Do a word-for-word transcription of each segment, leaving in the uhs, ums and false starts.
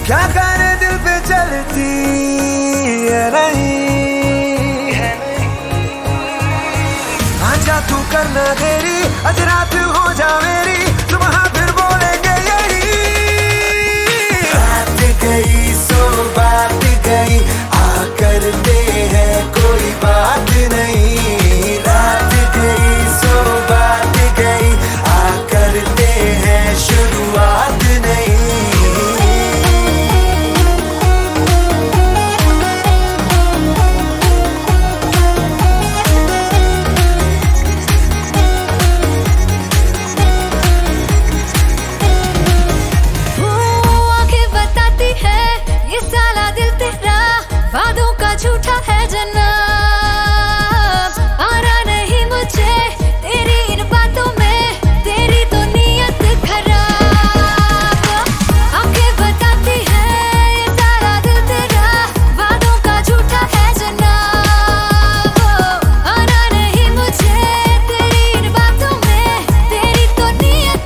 क्या करे दिल पे चलती है नहीं, आजा तू करना देरी, आज रात हो जा मेरी, सुबह फिर बोलेंगे यही। रात गई सो बात गई, आ करते हैं कोई बात नहीं। रात गई सो बात गई, आ करते हैं शुरुआत नहीं। वादों का झूठा है जनाब, आना नहीं मुझे तेरी इन बातों में, तेरी तो नीयत खराब। आंखें बताती है ये सारा दिल तेरा, वादों का झूठा है जनाब, आना नहीं मुझे तेरी इन बातों में, तेरी तो नीयत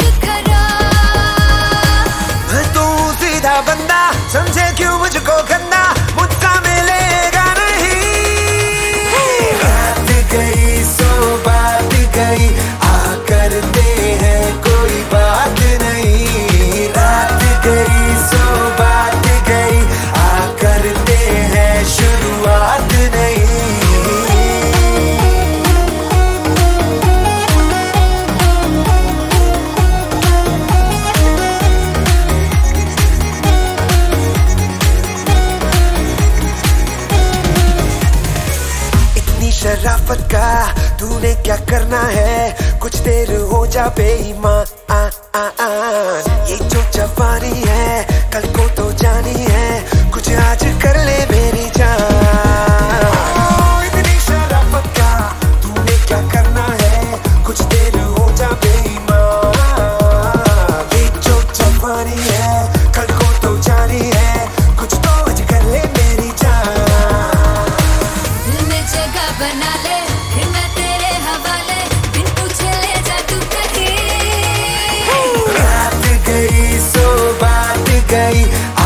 खराब। मैं तू सीधा बंदा, समझे क्यों मुझको गंदा, मुझसा मिलेगा नहीं। रात गई सो बात गई, आ करते हैं कोई बात नहीं। रात गई सो बात गई, आ करते हैं शुरुआत नहीं। शराफत का तूने क्या करना है, कुछ देर हो जा बेईमान। ये जो जवानी है कल को तो जानी है, कुछ आज कर ले मेरी जान। इतनी शराफत का तूने क्या करना है, कुछ देर हो जा बेईमान। ये जो जवानी है कल को तो जानी है, कुछ तो आज कर ले मेरी जान। बना ले फिर मैं तेरे हवाले, बिन पूछे ले जा तू कहीं। रात गई सो बात गई,